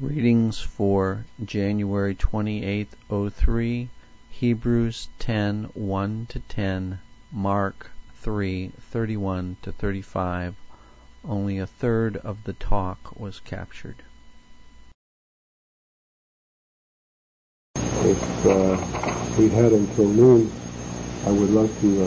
Readings for January 28th, 03, Hebrews 10, 1-10, Mark 3, 31-35. Only a third of the talk was captured. If we had until noon, I would love to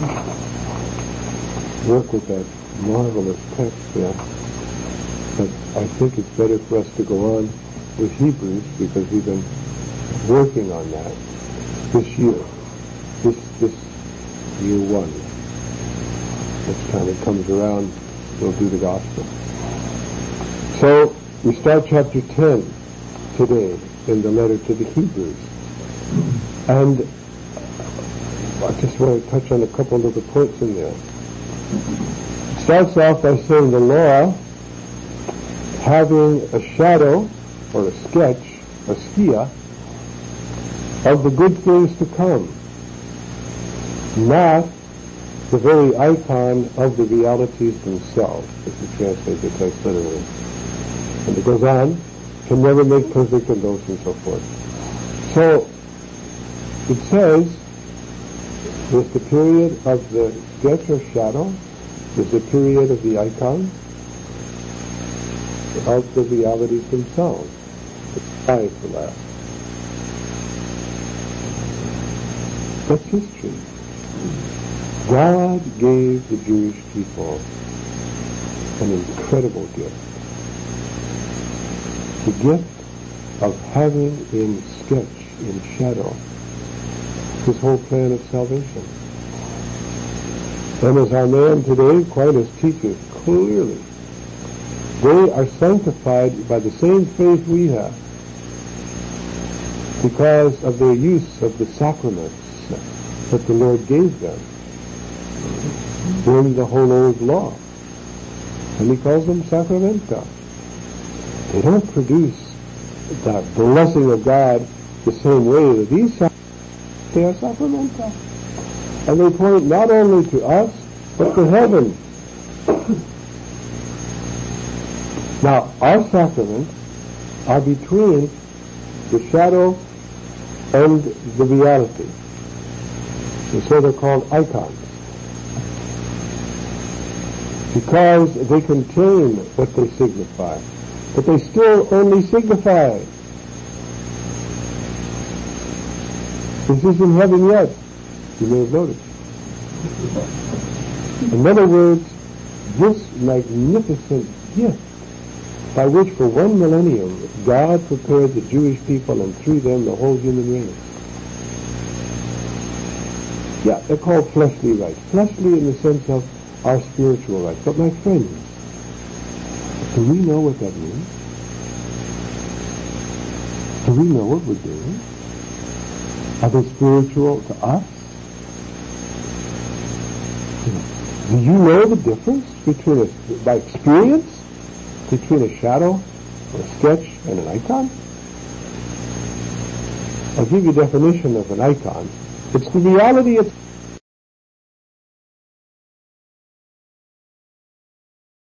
work with that marvelous text there. But I think it's better for us to go on with Hebrews because we've been working on that this year. This year one. Next time it comes around, we'll do the gospel. So we start chapter 10 today in the letter to the Hebrews. And I just want to touch on a couple of the points in there. It starts off by saying the law, having a shadow or a sketch, a schia, of the good things to come, not the very icon of the realities themselves, if you translate the text literally. And it goes on, can never make perfect in those and so forth. So, it says, there's the period of the sketch or shadow, there's the period of the icon, of the realities themselves. It's time for that. That's history. God gave the Jewish people an incredible gift. The gift of having in sketch, in shadow, his whole plan of salvation. And as our man today, Aquinas teaches clearly, they are sanctified by the same faith we have because of their use of the sacraments that the Lord gave them in the whole old law. And he calls them sacramenta. They don't produce the blessing of God the same way that these sacraments, they are sacramenta. And they point not only to us, but to heaven. Now, our sacraments are between the shadow and the reality. And so they're called icons. Because they contain what they signify. But they still only signify. This isn't heaven yet. You may have noticed. In other words, this magnificent gift by which for 1 millennium God prepared the Jewish people and through them the whole human race. Yeah, they're called fleshly rights. Fleshly in the sense of our spiritual rights. But my friends, do we know what that means? Do we know what we're doing? Are they spiritual to us? Do you know the difference between by experience, between a shadow, a sketch, and an icon? I'll give you a definition of an icon. It's the reality